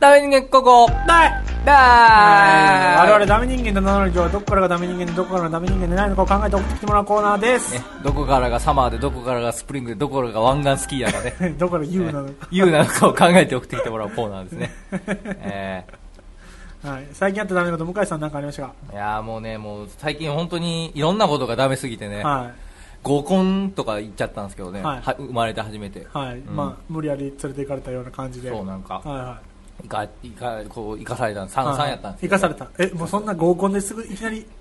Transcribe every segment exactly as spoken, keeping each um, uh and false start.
ダメ人間ここだいだー我々ダメ人間と名乗る今日はどこからがダメ人間でどこからがダメ人間でないのかを考えて送ってきてもらうコーナーです、 ね、どこからがサマーでどこからがスプリングでどこからが湾岸スキーヤーがねどこから U なのか、 U なのかを考えて送ってきてもらうコーナーですね、えーはい、最近あったダメなこと向井さん何かありましたか？ ー、いやーもうねもう最近本当にいろんなことがダメすぎてね、 はい、 合コンとか行っちゃったんですけどね、 はい、 は生まれて初めて、 はい、うん、まあ無理やり連れて行かれたような感じで、 そうなんか、 はいはいいかいかこう生かされたん三三やったんです生かされた。え、もうそんな合コンですぐいきなり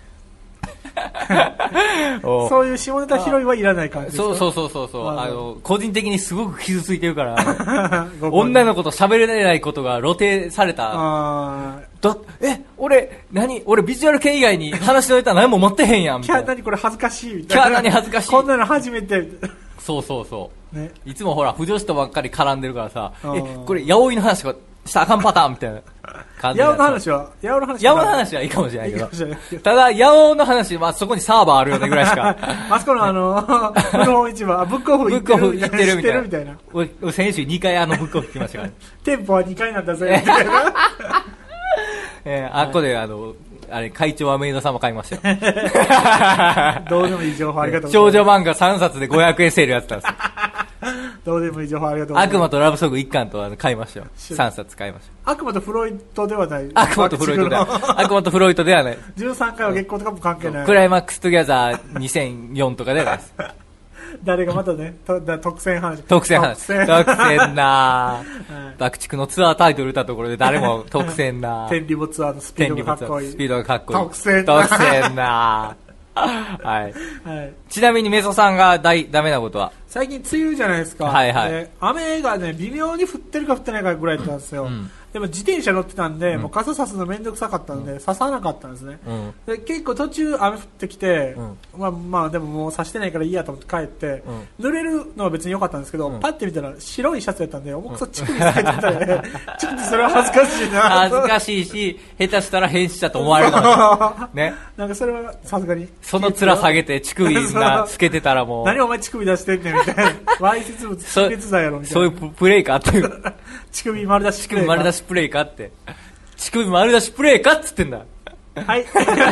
そういう下ネタ拾いはいらない感じですか？ そうそうそうそうそう、あの個人的にすごく傷ついてるから女の子と喋れないことが露呈された。あだえ俺何俺ビジュアル系以外に話のネタ何も持ってへんやんみたいな。 キャー何これ恥ずかしいみたいな。 キャー何恥ずかしい。 こんなの初めて。 そうそうそう、 ね、 いつもほら不女子とばっかり絡んでるからさ、えこれ八百の話とかしたらあかんパターンみたいな感じ。 八百の話は八百の話八百の話はいいかもしれないけど、ただ八百の話はそこにサーバーあるよねぐらいしかあそこのあの古本市場ブックオフ行ってるみたいな。 みたいなみたいな。俺先週にかいあのブックオフ行きましたから、ね、 店舗はにかいなんだぜみたいなえー、あっこであのあれ会長はメイド様買いましたよどうでもいい情報ありがとうございます。 少女漫画さんさつでごひゃくえんセールやってたんですよどうでもいい情報ありがとうございます。 悪魔とラブソングいっかんとあの買いましたよ。さんさつ買いました。 悪魔とフロイトではない。 悪魔とフロイトでは悪魔とフロイトではない。 じゅうさんかいは月光とかも関係ない。 クライマックストゥギャザーにせんよんとかではないです誰がまたね、とだ特選話。 特選話。特選なぁ。爆竹のツアータイトル打ったところで誰も特選なぁ。 天理ボツアーのスピードがかっこいい。 スピードがかっこいい。 特選なぁ。特選なぁ。はい、はい。ちなみにメソさんがだいダメなことは？ 最近梅雨じゃないですか。 はいはい。 で雨がね、微妙に降ってるか降ってないかぐらいだったんですよ。うんでも自転車乗ってたんで、うん、もう傘さすのめんどくさかったので、うん、ささなかったんですね、うん、で結構途中雨降ってきて、うん、まあまあでももうさしてないからいいやと思って帰って、うん、濡れるのは別に良かったんですけど、うん、パッて見たら白いシャツやったんで重くそ乳首つけてたねちょっとそれは恥ずかしいな。 恥ずかしいし下手したら変死だと思われるのね。 なんかそれはさすがにその面下げて乳首がつけてたらもう何お前乳首出してんねんみたいなわいせつ物識別罪やろみたいな。 そういうプレイかっていう乳首丸出しプレイか乳首丸出しプレイかって乳首丸出しプレイかっつってんだ。 はい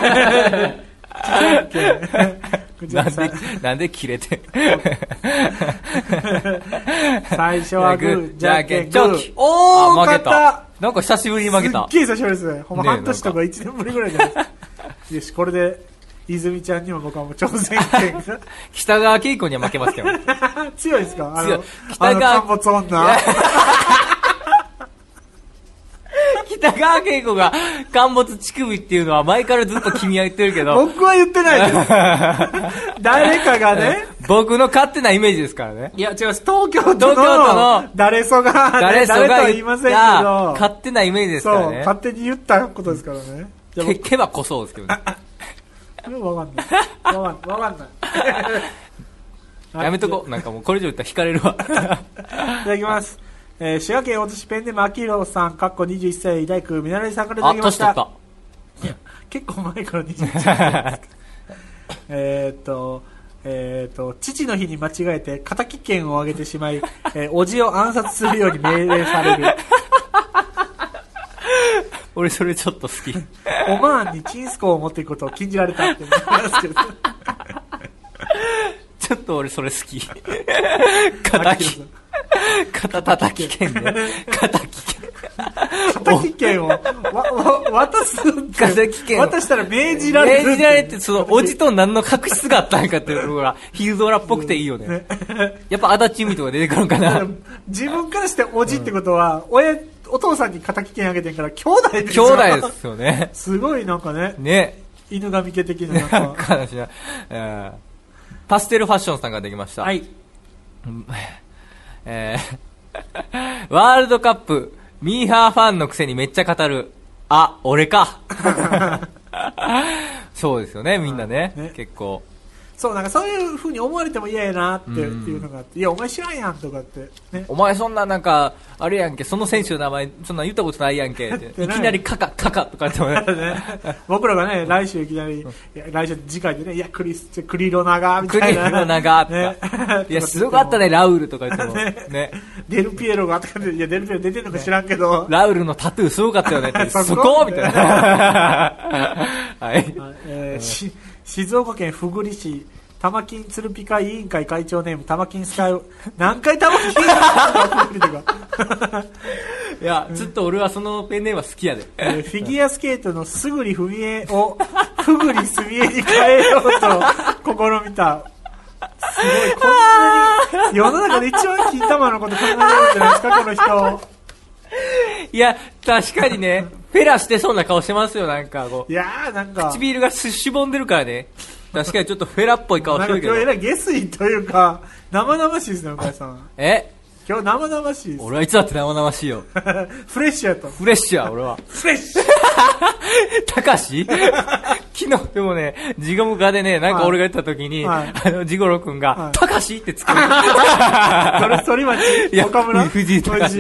なんでなんで切れて最初はグーじゃんけんグー。 おー負けた。なんか久しぶりに負けた。 すっげえ久しぶりですね。ほんま半年とかいちねんぶりぐらいじゃないですか。よしこれで泉ちゃんにも僕はもう挑戦権が北川景子には負けますけど強いですか？あの北川陥没女北川景子が陥没乳首っていうのは前からずっと君は言ってるけど僕は言ってないです誰かがね僕の勝手なイメージですからね。 いや違う東京都の誰そが、ね、 誰そが誰とは言いませんけど勝手なイメージですからね。 そう勝手に言ったことですからね。 けけばこそうですけどねわかんないわかんないわかんないやめとこなんかもうこれ以上言ったら引かれるわいただきます。えー、滋賀県大津市ペンネームあきひろさんかっこにじゅういっさい大工見習いさんからいただきました。 あ、年取った。 いや結構前からにじゅういっさいえっとえー、と父の日に間違えて敵剣を上げてしまい、えー、おじを暗殺するように命令される俺それちょっと好き。 オマーンにチンスコを持っていくことを禁じられたって思いますけどちょっと俺それ好き。敵肩叩き剣ね。肩き剣。 肩き剣をわわ渡す肩き剣渡したら命じられる。 命じられてそのおじと何の確執があったんかっていうところがヒーゾーラっぽくていいよね。やっぱ足立由美とか出てくるのかな。 自分からしておじってことは、うん、親お父さんに肩き剣あげてんから兄弟ですよ。兄弟ですよね。 すごいなんかね。 ね。 犬神家的ななんか話な、うん。パステルファッションさんができました。 はい。 えー、ワールドカップミーハーファンのくせにめっちゃ語る。あ、俺か。そうですよね、みんなね、ね結構。 そう、なんかそういう風に思われても嫌やなって、っていうのがあって、いや、お前知らんやんとかって、ね。 お前そんななんか、あれやんけ、その選手の名前、そんな言ったことないやんけって。いきなりカカ、カカとかってもね。 僕らがね、来週いきなり、いや来週次回でね、いや、クリス、クリロナガみたいな。 クリロナガとか。ね、いや、すごかったね、ラウルとか言っても。ね。 ねデルピエロがとかで、いや、デルピエロ出てるのか知らんけど。 ラウルのタトゥーすごかったよねって。そこみたいな。はい。 えー、し静岡県富栗市玉金鶴ピカ委員会会長ネーム玉金スカイ何回玉金いやずっと俺はそのペンネームは好きやで、 えー、フィギュアスケートのすぐりふみえをふぐりすみえに変えようと試みた。すごい、こんなに世の中で一番金玉のこと考えてるんじゃないですかこの人。 いや確かにねフェラしてそうな顔してますよ。なんかこう、 いやーなんか唇がしぼんでるからね。確かにちょっとフェラっぽい顔してるけど、 なんか今日えらい下水というか生々しいですね、向井さん。 え今日生々しいです。 俺はいつだって生々しいよ。 フレッシュやと。 フレッシュや俺は。 フレッシュたかし昨日でもね、ジゴムガでね、なんか俺が言った時に、はい、あの、ジゴロ君が、たかしってつく。それ、 反町岡村藤井隆。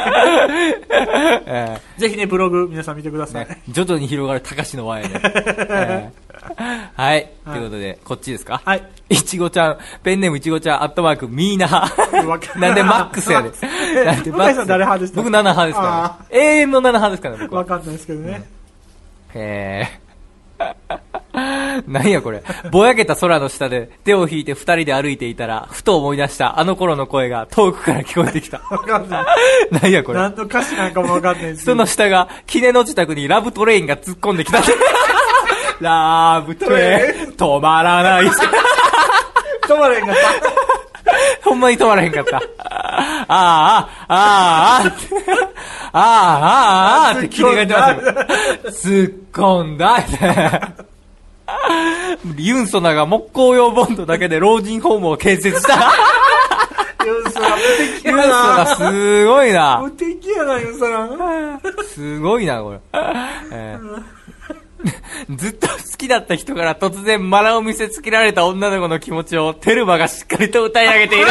ぜひね、ブログ皆さん見てください。ね、 徐々に広がるたかしの輪へね。えーはい。と、はい、いうことで、こっちですか？ はい。 いちごちゃん、ペンネームいちごちゃん、アットマーク、ミーナー。なんでマックスやで。 なんでマックス。向井さん誰派でした？ 僕なな派ですから、ね。永遠のなな派ですからね、僕は。 わかんないですけどね。 うん、へー。何やこれ。ぼやけた空の下で手を引いて二人で歩いていたら、ふと思い出したあの頃の声が遠くから聞こえてきた。 わかんない。 何やこれ。 何の歌詞なんかもわかんないです。 その下が、キネの自宅にラブトレインが突っ込んできた。ラブトレイン、止まらない。 止まらへんかった。 ほんまに止まらへんかった。ああ、ああ、ああ、ああ、ああ、ってキネが言ってますよ。突っ込んだ。ユンソナが木工用ボンドだけで老人ホームを建設した。 ユンソナ無敵やな。 ユンソナすごいな。 無敵やな、ユンソナ。 すごいな、これ。えーずっと好きだった人から突然マラを見せつけられた女の子の気持ちをテルマがしっかりと歌い上げている。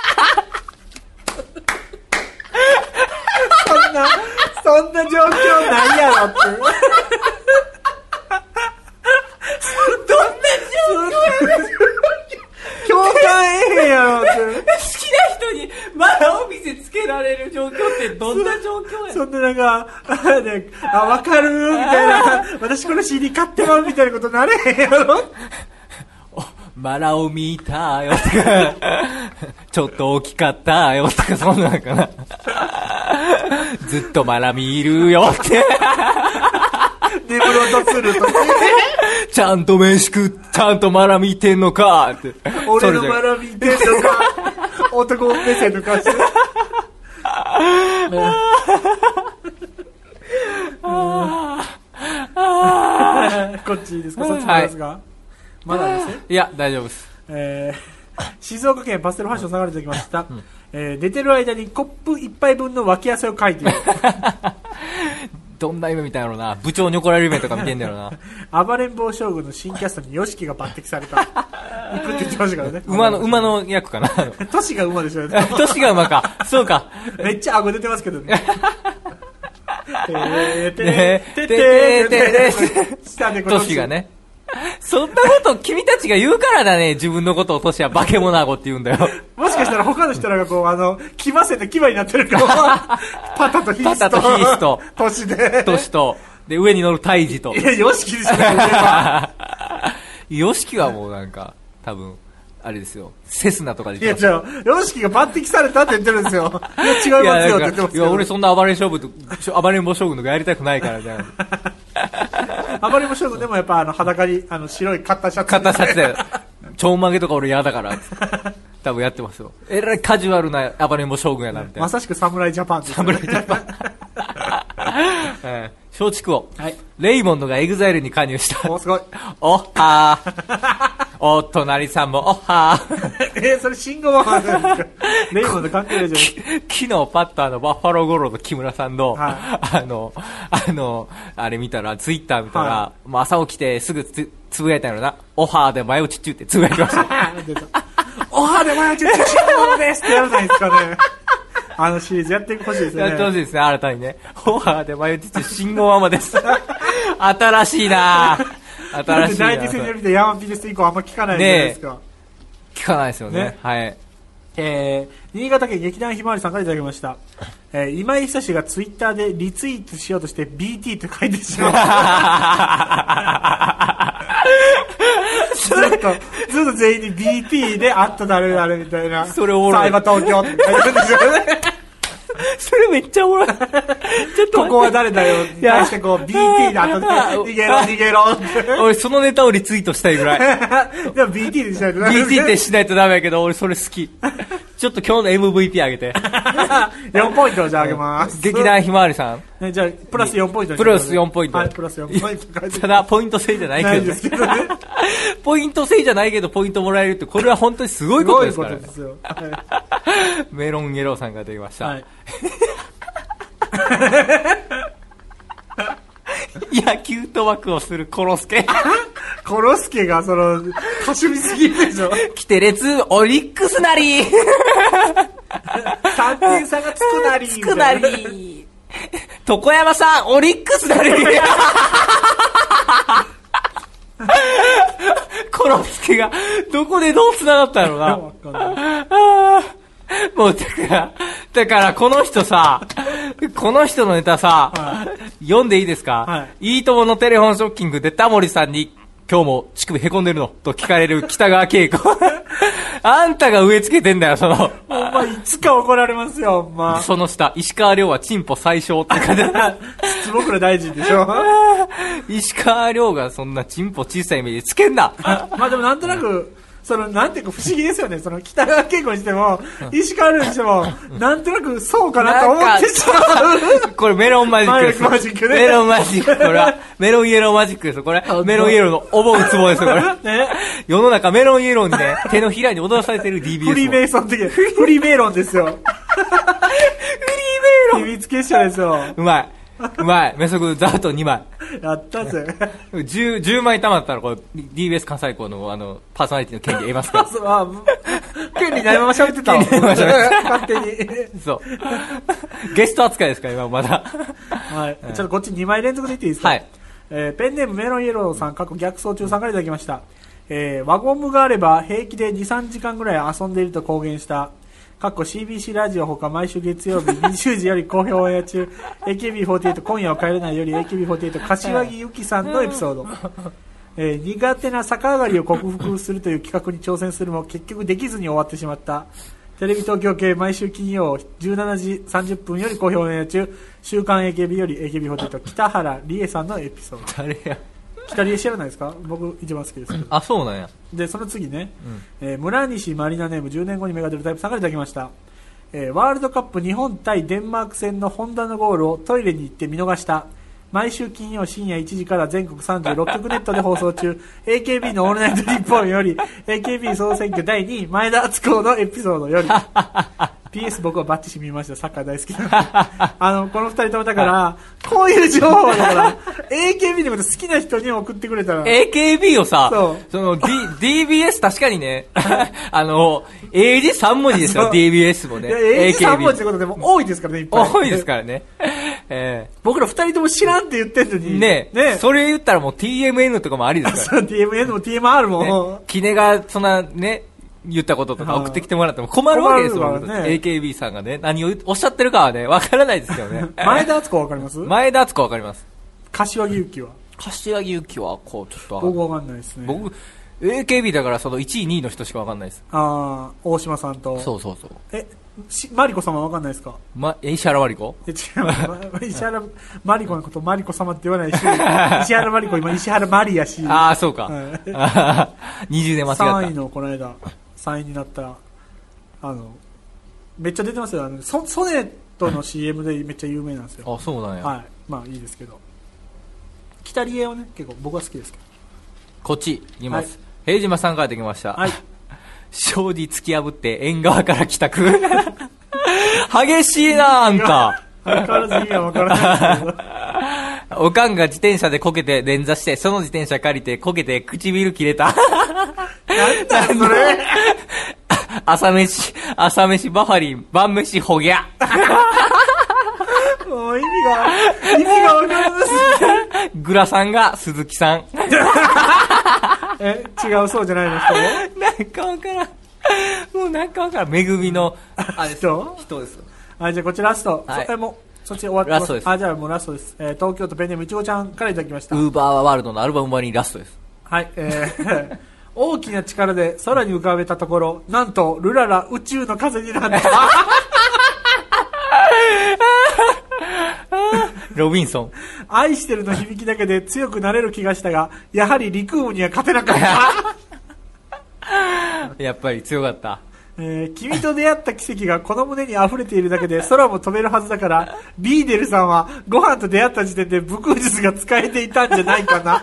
そんな、そんな状況ないやろって。どんな状況やろ共感えへんやろって。好きな人にマラを見せつけられる状況ってどんな状況や。 そんななんか、あ、わかるみたいな、私この シーディー 買ってまうみたいなことなれへんやろ。 マラを見たよとか、ちょっと大きかったよとか、そんなんかな。ずっとマラ見るよって。 眠ろうとするとちゃんと飯食っ、ちゃんとマラ見てんのかって。 俺のマラ見てんのか。男目線の顔してる。こっちですか、そっちですか、はい、まだですね。 いや大丈夫です。 えー、静岡県パステルファッション下がれてきました、うん、えー、出てる間にコップ一杯分の脇汗をかいている。 どんな夢みたいなのな。部長に怒られる夢とか見てんだろうな。暴れん坊将軍の新キャストにヨシキが抜擢された。行くって言ってましたからね。 馬の、馬の役かな。 トシが馬でしょ。 トシが馬か。そうか。 めっちゃ顎出てますけどね。てーてーてーてーてートシがね。そんなこと君たちが言うからだね。自分のことをトシは化け物顎って言うんだよ。 もしかしたら他の人らがこう、あの、牙せて牙になってるから、パタとヒースと、 パタとヒースと、 トシで。 トシと、で、上に乗るタイジと。 いや、ヨシキでしょ、 ヨシキはもうなんか、多分、あれですよ。セスナとかで言ってます。いや、違う。ヨシキが抜擢されたって言ってるんですよ。いや、違いますよって言ってます。 いや、俺そんな暴れ勝負と、暴れん坊将軍とかやりたくないからじゃん。 暴れん坊将軍でもやっぱあの裸に、あの白いカッターシャツ。 カッターシャツだよ。ちょんまげとか俺嫌だから。多分やってますよ。えらいカジュアルな暴れん坊将軍やな、みたいな。 まさしく侍ジャパンです、ね。 侍ジャパン。えー、松竹王。 はい。 レイモンドがエグザイルに加入した。 お、すごい。 おっはー。お隣さんもおっはー。 えー、それ信号はレイモンド関係ないじゃん。 昨日パッとあのバッファローゴローの木村さんの、はい、あの、あの、あれ見たら、ツイッター見たら、はい、もう朝起きてすぐツつぶやいたんやろな。オファーで前打ち中ってつぶやきました。 オファーで前打ち中信号ですってやらないですかね。あのシリーズやってほしいですね。 やってほしいですね、新たにね。オファーで前打ち中信号ママです。新しいな新しいな。 第一戦で見てヤマピです以降あんま聞かないじゃないですか。ね、 聞かないですよね。ね、はい。 えー、新潟県劇団ひまわりさんからいただきました。えー、今井久志がツイッターでリツイートしようとして ビーティー と書いてしまった。ずっと、ずっと全員に ビーティー であった誰々みたいな。 それおもろい。 サイバー東京って書いてるんですよね。 それめっちゃおもろい。ちょっとここは誰だよ。に対してこう ビーティー で後で逃げろ逃げろって。 俺そのネタをリツイートしたいぐらい。 でも ビーティー でしないとダメ。 ビーティー ってしないとダメやけど、俺それ好き。ちょっと今日の エムブイピー あげて。 よんポイントをじゃああげます。 劇団ひまわりさん。 ね、じゃあ、プラスよんポイント。 プラスよんポイント。 はい、プラスよんポイント。 ただ、ポイント制じゃないけど、ね。ないですけどね。ポイント制じゃないけど、ポイントもらえるって、これは本当にすごいことですからね。すごいことですよ。はい、メロンイエローさんが出ました。はい、野球賭博をするコロスケ。 コロスケが、その、かしみすぎるでしょ。 キテレツ、オリックスなり。 さんてん差がつくなり。 つくなり。床山さん、オリックスなり。コロスケが、どこでどう繋がったのな。もう、だから、だからこの人さ、この人のネタさ、はい、読んでいいですか、はい、いいとものテレフォンショッキングでタモリさんに、今日も乳首へこんでるのと聞かれる北川景子。あんたが植え付けてんだよ、その。 お前、いつか怒られますよ、お前。 その下、石川遼はチンポ最小って書いてある。 つぼくら大臣でしょ。 石川遼がそんなチンポ小さい目でつけんな。 まあでもなんとなく、その、なんていうか不思議ですよね。その、北川景子にしても、石川遼にしても、なんとなくそうかなと思ってしまう。 これメロンマジックです。 マジックね。 メロンマジック。これは、メロンイエローマジックです。これ、メロンイエローの思うツボですよ、これ。ね、世の中メロンイエローにね、手のひらに踊らされてる ディービーエス。 フリーメイソン的な。フリーメイロンですよ。フリーメイロン。秘密結社ですよ。 うまい。うまい。メソクザートにまい。やったぜ。 じゅう、じゅうまい貯まったら、これ、ディービーエス 関西校の、あの、パーソナリティの権利得ますから。 そう、あ、権利ないまま喋ってたわ。勝手に。 そう。ゲスト扱いですから、今まだ。 はい。ちょっとこっちにまい連続で言っていいですか。はい。えー、ペンネームメロンイエローさん、過去逆走中さんからいただきました。えー、輪ゴムがあれば平気でに、さんじかんぐらい遊んでいると公言した。かっこ シービーシー ラジオほか毎週月曜日にじゅうじより好評オンエア中 エーケービーフォーティーエイト 今夜は帰れないより エーケービーフォーティーエイト 柏木由紀さんのエピソード、えー、苦手な逆上がりを克服するという企画に挑戦するも結局できずに終わってしまった。テレビ東京系毎週金曜じゅうしちじさんじゅっぷんより好評オンエア中週刊 エーケービー より エーケービーフォーティーエイト 北原理恵さんのエピソード。 誰や北理恵知らないですか。僕一番好きですけど。 あ、そうなんや。 でその次ね、うん、えー、村西マリナネームじゅうねんごに芽が出るタイプさんからいただきました。えー、ワールドカップ日本対デンマーク戦のホンダのゴールをトイレに行って見逃した。毎週金曜深夜いちじから全国さんじゅうろっきょくネットで放送中 エーケービー のオールナイトニッポンより エーケービー 総選挙だいにい前田敦子のエピソードよりピーエス 僕はバッチシ見ました。サッカー大好きなあのこのふたりともだからこういう情報だから エーケービー のこと好きな人に送ってくれたらエーケービー をさ そ, その、D、ディービーエス 確かにねあの英字さん文字ですよ ディービーエス もね。 英字さん文字ってことでも多いですからね。いっぱい多いですからね、えー、 僕らふたりとも知らんって言ってんのにねえ、ね、それ言ったらもう ティーエムエヌ とかもありですから、ね、 ティーエムエヌ も ティーエムアール も、 ね、キネがそんなね言ったこととか送ってきてもらっても困るわけですよ、ね、エーケービー さんがね何をおっしゃってるかはねわからないですよね前田敦子わかります。 前田敦子わかります。 柏木由紀は柏木由紀はこうちょっと僕わかんないですね。 僕 エーケービー だからそのいちいにいの人しかわかんないです。 ああ大島さんと。 そうそうそう。 えマリコ様わかんないですか。 ま、石原マリコ。 え違う石原マリコのことマリコ様って言わないし石原マリコ今石原マリやし。 ああそうか、はい、にじゅうねん間違った。 さんいのこの間さんいになったあのめっちゃ出てますよ。あの ソ, ソネットの シーエム でめっちゃ有名なんですよ。 あそうなんや。 はい、まあいいですけど北理恵はね結構僕は好きですけど。 こっちいきます、はい、平島さんからできました。 はい障子突き破って縁側から帰宅激しいなあんた相変わらず意味は分からないですけどおかんが自転車でこけて連座して、その自転車借りてこけて唇切れた。 なんだそれ。 朝飯、朝飯バファリン、晩飯ホギャ。 もう意味が、意味がわからない。 グラさんが鈴木さん。 え、違うそうじゃないの人なんかわからん。もうなんかわからん。めぐみの、 あれ人人です。 はい、じゃあこっちラスト。 はい、 それもそっち終わってます。 ラストです。 あ、じゃあもうラストです。えー、東京都ペンネームいちごちゃんからいただきました。 ウーバーワールドのアルバム版にラストです。 はい、えー、大きな力で空に浮かべたところ、なんとルララ宇宙の風になった。 ロビンソン。 愛してるの響きだけで強くなれる気がしたが、やはり陸部には勝てなかった。 やっぱり強かった。 えー、君と出会った奇跡がこの胸に溢れているだけで空も飛べるはずだから、ビーデルさんはご飯と出会った時点で武空術が使えていたんじゃないかな。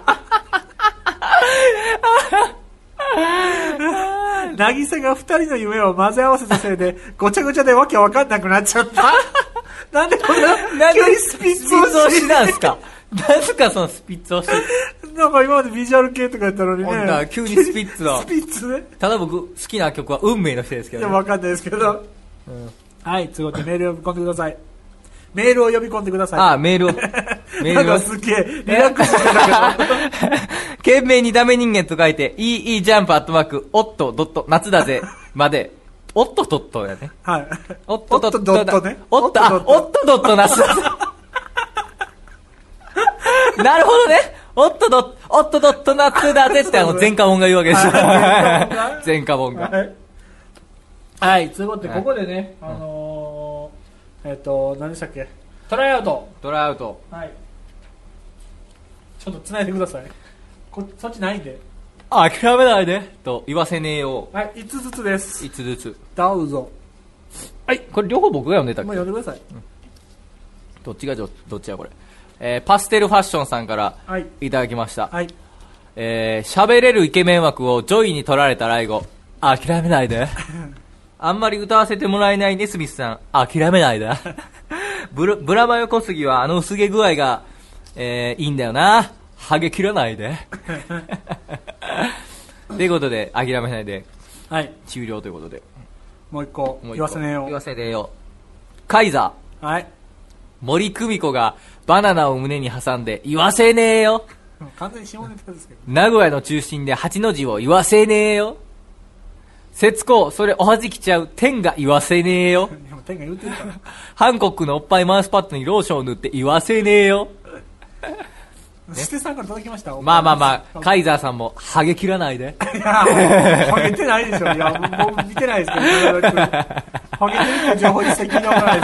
渚が二人の夢を混ぜ合わせたせいでごちゃごちゃでわけわかんなくなっちゃった。なんでこんな急にスピッツ押しなんすか。なんすかそのスピッツ押し。 なんか今までビジュアル系とかやったのにね。 急にスピッツだ。 スピッツね。 ただ僕好きな曲は運命の人ですけどね。 いやわかんないですけど。うん、はい、次でメールを呼び込んでください。メールを呼び込んでください。 ああ、メールを。 メールを。すげえ、リラックスしてたけど。 懸命にダメ人間と書いて、イーイー ジャンプアットマーク、おっと、ドット、夏だぜ、まで。おっと、ドットやね。 はい。 おっと、ドット、 ドットね。 おっと、おっと、ドット、夏だぜ。なるほどね。おっと、ドット、おっと、ドット、夏だぜってあの、前科本が言うわけですよ。前科本が。 はい、ということで、ここでね、あのー、えっと、何でしたっけ、トライアウト。 トライアウト。 はい。ちょっと繋いでください。こそっちないんで。 あ、諦めないで。と言わせねえよ。 はい、いつずつです。 いつずつ。 どうぞ。 はい、これ両方僕が読んでたっけ。 もう読んでください。 うん、どっちがどっちやこれ。えー、パステルファッションさんからいただきました。 はい。 えー、喋れるイケメン枠をジョイに取られたライゴ。諦めないで。あんまり歌わせてもらえないネスミスさん。諦めないで。ブラ、ブラマヨ小杉はあの薄毛具合が、えー、いいんだよな。ハゲ切らないで。ということで、諦めないで。 はい。 終了ということで。 もう一個、言わせねえよ。 言わせねえよ。カイザー。はい。 森久美子がバナナを胸に挟んで、言わせねえよ。 完全に下ネタですけど。 名古屋の中心で八の字を言わせねえよ。節子、それおはじきちゃう。天が言わせねえよ。 天が言うてるから。 ハンコックのおっぱいマウスパッドにローションを塗って言わせねえよ。 ステさんから届きました。 まあまあまあ、カイザーさんもハゲ切らないで。 いや、ハゲてないでしょ。いや、僕見てないですけど。ハゲてるって情報一切聞いたことない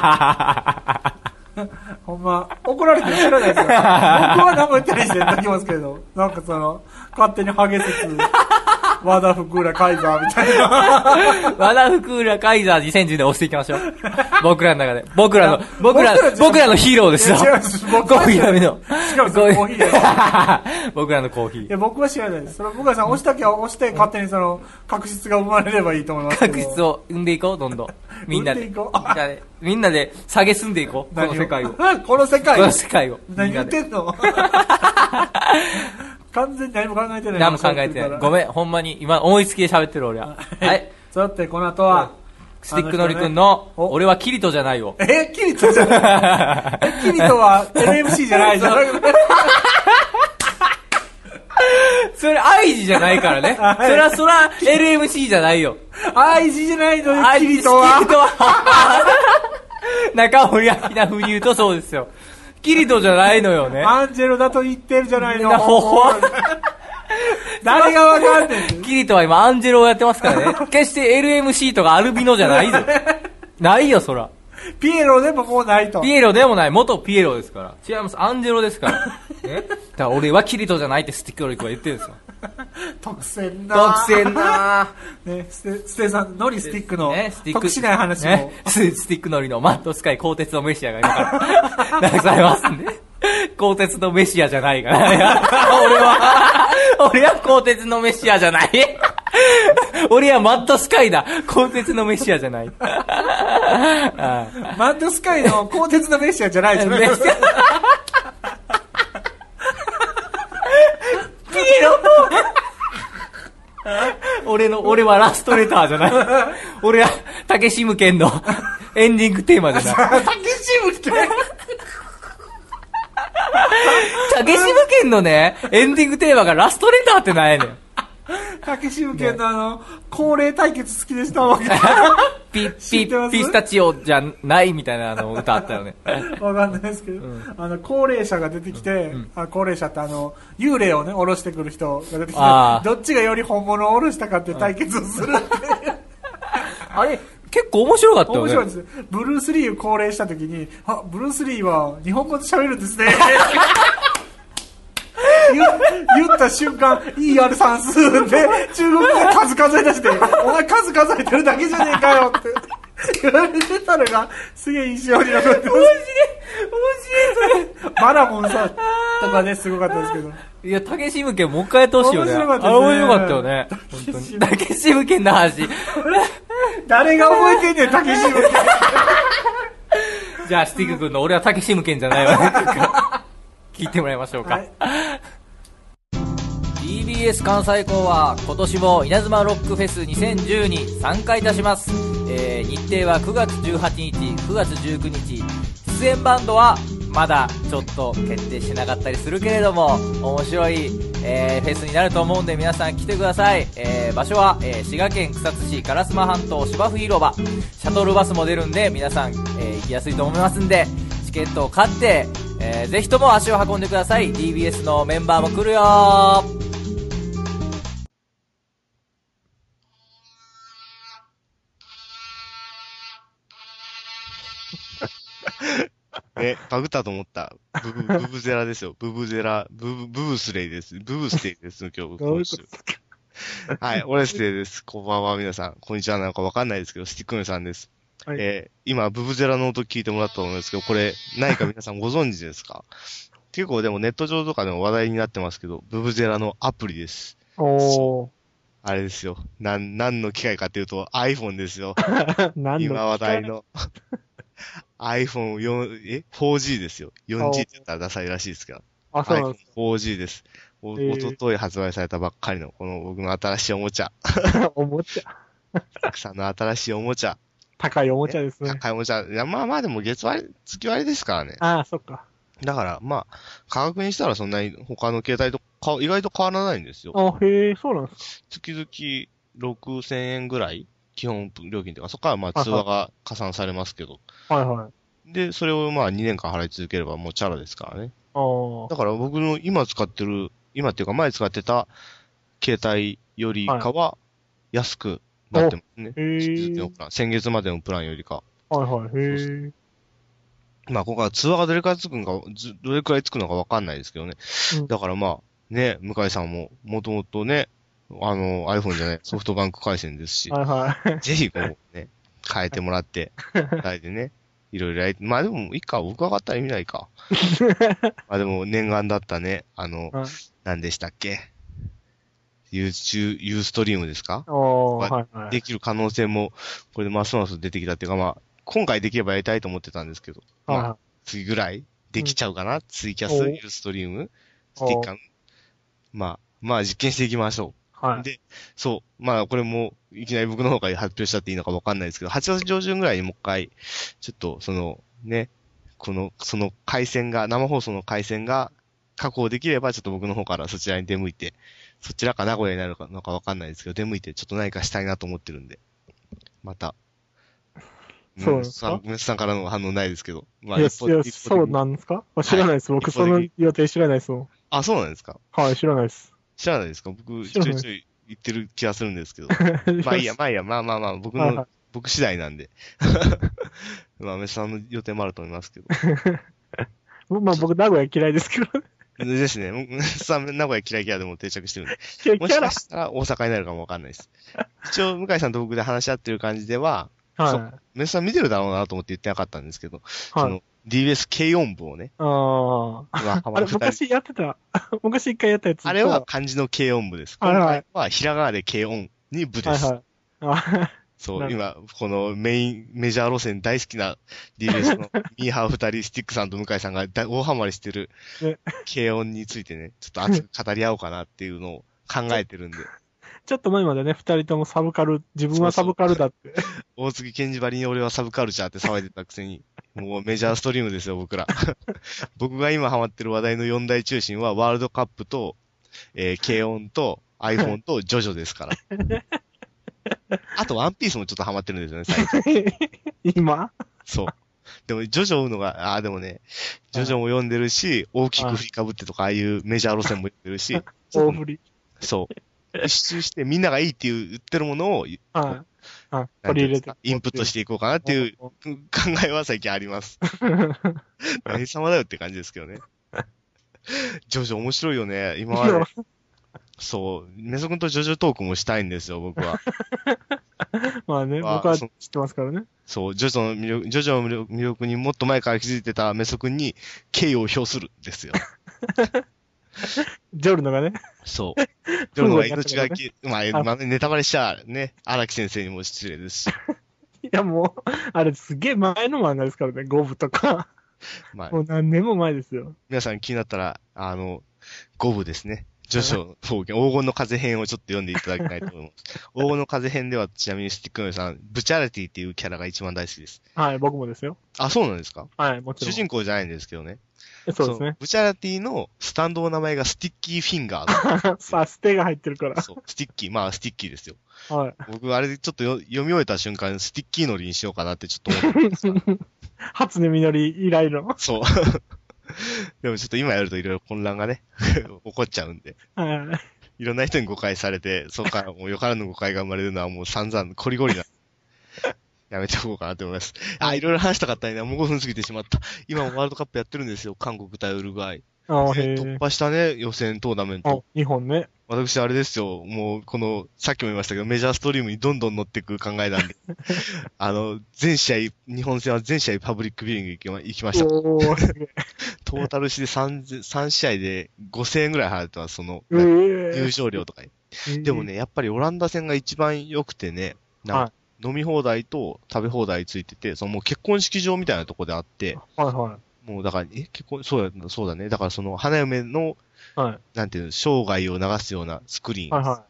ですけど。ほんま、怒られても知らないですよ。僕は何も言ってないし、言ってきますけど。なんかその、勝手にハゲ説。和田福浦カイザーみたいな。 和田福浦カイザーにせんじゅうで押していきましょう。僕らの中で。僕らの、僕ら、僕らのヒーローですよ。 違うす。僕コーヒー並みの。 しかもコーヒーや。 僕らのコーヒー。 いや、僕は知らないです。その、僕はさん押したきゃ押して、勝手にその、確執が生まれればいいと思いますけど。 確執を生んでいこう、どんどん。みんなで。 生んでいこう。 みんなで、下げすんでいこう。この世界を。 この世界を。 この世界を。 何言ってんの完全に何も考えてない。 何も考えてない。ごめん、ほんまに、今、思いつきで喋ってる俺は。はい。 そうやって、この後は、 スティックのりくんの、俺はキリトじゃないよ。 えキリトじゃないキリトは エルエムシー じゃないじゃん。 それ、アイジじゃないからね。それは、そら、エルエムシー じゃないよ。 アイジじゃないのよ、キリトは。 キリトは。中森明菜風に言うとそうですよ。キリトじゃないのよね。 アンジェロだと言ってるじゃないの。 ほほ誰がわかんねん。 キリトは今アンジェロをやってますからね。決して エルエムシー とかアルビノじゃないぞ。ないよ、そら。 ピエロでももうないと。 ピエロでもない。元ピエロですから。違います。アンジェロですから。ね。だから俺はキリトじゃないってスティックのりくんは言ってるんですよ。 特選な特選なね、ステ、ステさん、ノリスティックの、 ね、スティック。 得しない話も、 ね、スティックのりのマットスカイ鋼鉄のメシアが今から流されますんで。鋼鉄のメシアじゃないから。俺は、俺は鋼鉄のメシアじゃない。俺はマットスカイだ。鋼鉄のメシアじゃない。 マットスカイの鋼鉄のメシアじゃないじゃない。 俺の、俺はラストレターじゃない。俺は、竹志無剣のエンディングテーマじゃない。 竹志無剣竹志無剣のね、エンディングテーマがラストレターってなんやねん。 竹志無剣のあの、恒例対決好きでしたもん。 ピ、ピ、ピスタチオじゃないみたいなあの歌あったよね。 わかんないですけど、うん、あの、高齢者が出てきて、うん、あ高齢者ってあの、幽霊をね、下ろしてくる人が出てきて、どっちがより本物を下ろしたかっていう対決をするって。 あれ、結構面白かったよね。 面白いです。ブルース・リーを高齢した時に、あ、ブルース・リーは日本語で喋るんですね。言, 言った瞬間 イーアール 算数で中国で数数え出してお前数数えてるだけじゃねえかよって言われてたのがすげえ印象に残ってます。面白い面白いそれバラモンさんとかねすごかったですけど、 いや竹志無剣もう一回やってほしいよね。面白かったですね。あれ面白かったよね。本当に竹志無剣の話誰が覚えてんねん竹志無剣じゃあスティック君の俺は竹志無剣じゃないわね聞いてもらいましょうか、はい、ディービーエス 関西校は今年も稲妻ロックフェスにせんじゅうに参加いたします、えー、日程はくがつじゅうはちにちくがつじゅうくにち、出演バンドはまだちょっと決定してなかったりするけれども面白い、えー、フェスになると思うんで皆さん来てください、えー、場所は、えー、滋賀県草津市烏丸半島芝生広場、シャトルバスも出るんで皆さん、えー、行きやすいと思いますんでチケットを買ってえー、ぜひとも足を運んでください。 ディービーエス のメンバーも来るよーね、バグったと思った。ブブ、ブブゼラですよ。ブブゼラ、ブブ、ブブスレイです。ブブステイです、今日。今週。はい、オレステイです。こんばんは、皆さん。こんにちはなのかわかんないですけど、スティックメさんです。はい、えー、今、ブブゼラの音聞いてもらったと思うんですけど、これ、何か皆さんご存知ですか？結構でもネット上とかでも話題になってますけど、ブブゼラのアプリです。 おー。 あれですよ。なん、何の機械かっていうと iPhone ですよ。今話題の。アイフォンよん、え ?フォージー ですよ。よんジーって言ったらダサいらしいですけど。 あ、そうなんです。 フォージー です。お、おととい発売されたばっかりの、この僕の新しいおもちゃ。 おもちゃ。 たくさんの新しいおもちゃ。 高いおもちゃですね。 高いおもちゃ。いや、まあまあでも月割、月割ですからね。 ああ、そっか。 だから、まあ、価格にしたらそんなに他の携帯とか意外と変わらないんですよ。 あ、へえ、そうなんですか。 月々ろくせんえんぐらい基本料金というか、そこからまあ通話が加算されますけど。 はいはい。 で、それをまあにねんかん払い続ければもうチャラですからね。 ああ。 だから僕の今使ってる、今っていうか前使ってた携帯よりかは安くなってますね。 はい、へえ。 先月までのプランよりか。 はいはい。へえ。 まあ、ここは通話がどれくらいつくのか、どれくらいつくのかわかんないですけどね。うん、だからまあ、ね、向井さんも、もともとね、あの、iPhone じゃない、ソフトバンク回線ですし、 はいはい、 ぜひこうね、変えてもらって、変えてね、いろいろやり、まあでも、いいか、僕が買ったら意味ないか。まあでも、念願だったね、あの、はい、何でしたっけユー、ユーストリームですか、 おー、はいはい、 できる可能性も、これでますます出てきたっていうか、まあ、今回できればやりたいと思ってたんですけど、まあ、次ぐらいできちゃうかな、うん、ツイキャス、ユーストリーム、スティッカー、まあ、まあ実験していきましょう。はい。で、そう、まあこれもいきなり僕の方から発表しちゃっていいのかわかんないですけど、はちがつ上旬ぐらいにもう一回、ちょっとそのね、この、その回線が、生放送の回線が確保できれば、ちょっと僕の方からそちらに出向いて、そちらか名古屋になるのかわかんないですけど、出向いてちょっと何かしたいなと思ってるんで、また、 そうですか？ 皆さんからの反応ないですけど。 まあ、いや、いやそうなんですか？知らないです。はい、僕、その予定知らないですもん。 あ、そうなんですか？ はい、知らないです。 知らないですか？僕、ちょいちょい言ってる気がするんですけど。まあいいや、まあいいや、まあまあまあ、僕の、はいはい、僕次第なんで。まあ、皆さんの予定もあると思いますけど。 まあ僕、名古屋嫌いですけど。 ですね。さん、名古屋嫌いキャラでも定着してるんで。もしかしたら大阪になるかもわかんないです。一応、向井さんと僕で話し合ってる感じでは、はい。そう。メスさん見てるだろうなと思って言ってなかったんですけど、はい。その、ディービーエス 軽音部をね。 ああ。あれ、昔やってた。昔一回やったやつ。 あれは漢字の軽音部です。 はいはい。 今回はひらがなで軽音に部です。はいはい。そう、今、このメイン、メジャー路線大好きな ディービーエス のミーハー二人、スティックさんと向井さんが大ハマりしてる軽音についてね、ちょっと熱く語り合おうかなっていうのを考えてるんで。 ちょっと前までね、二人ともサブカル、自分はサブカルだって。 そうそう大月健二ばりに俺はサブカルチャーって騒いでたくせに、もうメジャーストリームですよ、僕ら。僕が今ハマってる話題の四大中心は、ワールドカップと、えー、軽音と iPhone とジョジョですから。あとワンピースもちょっとハマってるんですよね、最近。今そう。でも、ジョジョを追うのが、ああ、でもね、ジョジョも読んでるし、大きく振りかぶってとか、ああいうメジャー路線も読んでるし、 大振り。 そう。一周してみんながいいっていう言ってるものを、 はい。取り入れて。 インプットしていこうかなっていう考えは最近あります。何様だよって感じですけどね。ジョジョ面白いよね。今まで。そう。メソ君とジョジョトークもしたいんですよ、僕は。 まあね、僕は知ってますからね。 そう、ジョジョの魅力、ジョジョの魅力にもっと前から気づいてたメソ君に敬意を表するんですよ。 ジョルノがね。 そう。ジョルノが命がけ、まあ、まあ、ネタバレしちゃね、荒木先生にも失礼ですし。 いやもう、あれすげえ前の漫画ですからね、ゴブとか。まあ、もう何年も前ですよ。 皆さん気になったら、あの、ゴブですね。ジョジョ方言、黄金の風編をちょっと読んでいただきたいと思います。黄金の風編では、ちなみにスティックノリさん、ブチャラティっていうキャラが一番大好きです。 はい、僕もですよ。 あ、そうなんですか？ はい、もちろん。 主人公じゃないんですけどね。 そうですね。 ブチャラティのスタンドの名前がスティッキーフィンガー。 さあ、ステが入ってるから。 そう、スティッキー、まあスティッキーですよ。 はい。 僕、あれでちょっと読み終えた瞬間、スティッキーノリにしようかなってちょっと思ってます。 初音みのり以来の。 そう。でもちょっと今やるといろいろ混乱がね、起こっちゃうんで。 はい。 いろんな人に誤解されて、そこからもうよからぬ誤解が生まれるのはもう散々、コリゴリな。やめておこうかなと思います。あ、いろいろ話したかったね。もうごふん過ぎてしまった。今もワールドカップやってるんですよ。韓国対ウルグアイ。 ああ、へえ。 突破したね、予選トーナメント。 日本ね。 私、あれですよ。もう、この、さっきも言いましたけど、メジャーストリームにどんどん乗っていく考えなんで。あの、全試合、日本戦は全試合パブリックビューイング行きま行きました。 おー、すげえ。 トータルして 3, 3試合でごせんえんぐらい払ってます、その、 えー、 入場料とかに。えー、でもね、やっぱりオランダ戦が一番良くてね、なんか、はい、飲み放題と食べ放題ついてて、そのもう結婚式場みたいなとこであって、 はいはい。 もうだから、え、結婚、そうだ、そうだね。だからその、花嫁の、 はい。 なんていうの、生涯を流すようなスクリーン。 はいはい。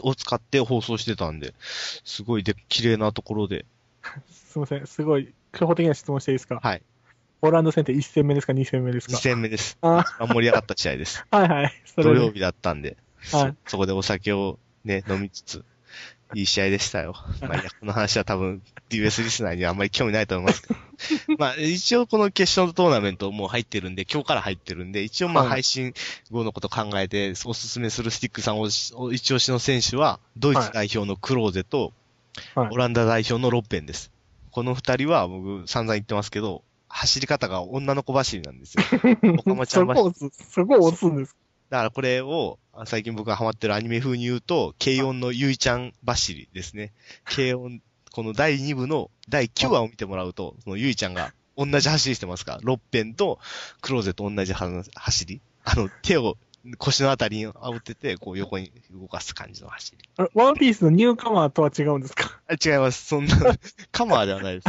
を使って放送してたんで、すごいで、綺麗なところで。 すみません。すごい、初歩的な質問していいですか？ はい。 オランダ戦っていち戦目ですか？に戦目ですか？ に 戦目です。 ああ盛り上がった試合です。 はいはい。 それ土曜日だったんで、 はいそ、そこでお酒をね、飲みつつ、いい試合でしたよ。まあ、いや、この話は多分、ディーエス リスナーにはあんまり興味ないと思いますけど。まあ、一応この決勝トーナメントもう入ってるんで、今日から入ってるんで、一応まあ配信後のこと考えて、おすすめするスティックさんを、一押しの選手は、ドイツ代表のクローゼと、オランダ代表のロッペンです。この二人は僕散々言ってますけど、走り方が女の子走りなんですよ。おかまちゃん走り。 そこを、そこを押すんです。 だからこれを、最近僕がハマってるアニメ風に言うと、軽音のゆいちゃん走りですね。軽音、このだいに部のだいきゅうわを見てもらうと、そのゆいちゃんが同じ走りしてますから、ロッペンとクローゼと同じ走り。あの、手を腰のあたりにあおってて、こう横に動かす感じの走り。 あれ、ワンピースのニューカマーとは違うんですか？ あ、違います。そんな、カマーではないです。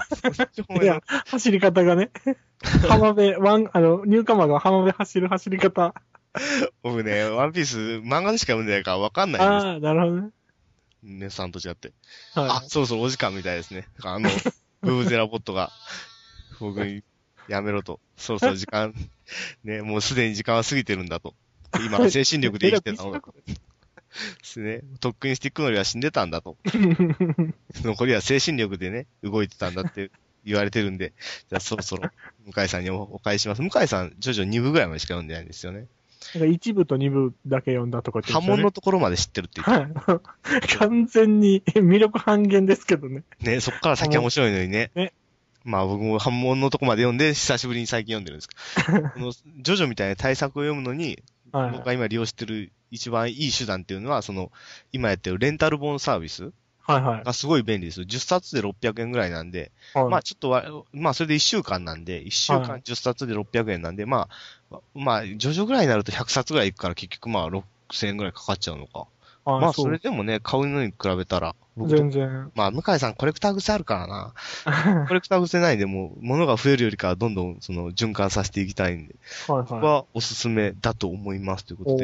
いや、走り方がね。浜辺、ワン、あの、ニューカマーが浜辺走る走り方。 僕ね、ワンピース漫画でしか読んでないからわかんないんです。 ああ、なるほどね。 ね、さんと違って。 はい、 あ、そろそろお時間みたいですね。あの、ブーブゼラボットが、僕に、やめろと。そろそろ時間、ね、もうすでに時間は過ぎてるんだと。今、精神力で生きてたのだと。ですね。とっくにスティックノリは死んでたんだと。残りは精神力でね、動いてたんだって言われてるんで、じゃあそろそろ、向井さんにおお返しします。向井さん、徐々に部ぐらいまでしか読んでないんですよね。 なんか一部と二部だけ読んだとかって言って波紋のところまで知ってるって言って。 はい。完全に魅力半減ですけどね。 ね、そっから先は面白いのにね。 ね。 まあ僕も波紋のとこまで読んで、久しぶりに最近読んでるんですけど。この、ジョジョみたいな対策を読むのに、はい、僕が今利用してる一番いい手段っていうのは、その、今やってるレンタル本サービス。 はいはい。 がすごい便利ですよ。じゅっさつでろっぴゃくえんぐらいなんで、はい、まあちょっとは、まあそれでいっしゅうかんなんで、いっしゅうかんじゅっさつでろっぴゃくえんなんで、はい、まあ、まあ、徐々ぐらいになるとひゃくさつぐらいいくから結局まあろくせんえんぐらいかかっちゃうのか。まあそれでもね、買うのに比べたら。 全然。 まあ向井さんコレクター癖あるからな。コレクター癖ないでも、物が増えるよりかはどんどんその循環させていきたいんで、はいはい、僕はおすすめだと思いますということで。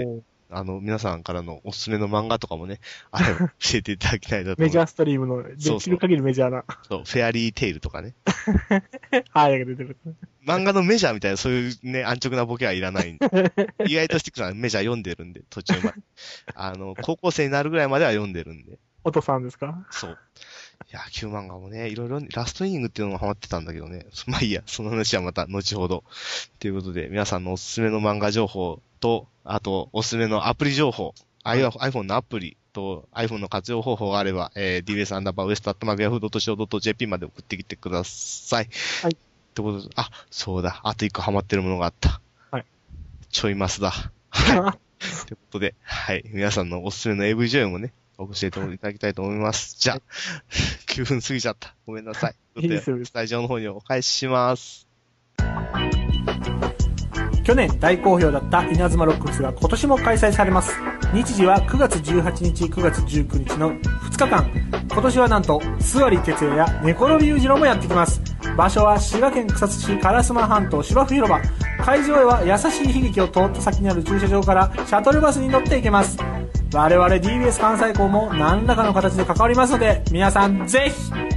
あの、皆さんからのおすすめの漫画とかもね、あれ教えていただきたいなと思います。 メジャーストリームの、できる限りメジャーな。 そう、フェアリーテイルとかね。 はい、出てる。 漫画のメジャーみたいな、そういうね、安直なボケはいらないんで。意外とスティックさんメジャー読んでるんで、途中まで。あの、高校生になるぐらいまでは読んでるんで。 お父さんですか？ そう。野球漫画もね、いろいろ、ラストイニングっていうのもハマってたんだけどね。まあいいや、その話はまた後ほど。ということで、皆さんのおすすめの漫画情報と、あと、おすすめのアプリ情報、はい、iPhone のアプリと iPhone の活用方法があれば、えー、ディービーエス アンダーバーウエストアットマークヤフードットシーオードットジェーピー まで送ってきてください。はい。ってことで、あ、そうだ、あと一個ハマってるものがあった。はい。ちょいマスだ。はい。ということで、はい。皆さんのおすすめの エーブイ 女優もね、教えていただきたいと思います。じゃあ、きゅうふん過ぎちゃった。ごめんなさい。いいですよ。スタジオの方にお返しします。 去年大好評だった稲妻ロックフェスが今年も開催されます。日時はくがつじゅうはちにち、くがつじゅうくにちのふつかかん。今年はなんと、諏訪理哲也や寝転び裕次郎もやってきます。場所は滋賀県草津市烏丸半島芝生広場。会場へは優しい悲劇を通った先にある駐車場からシャトルバスに乗っていけます。我々 ディービーエス 関西校も何らかの形で関わりますので、皆さんぜひ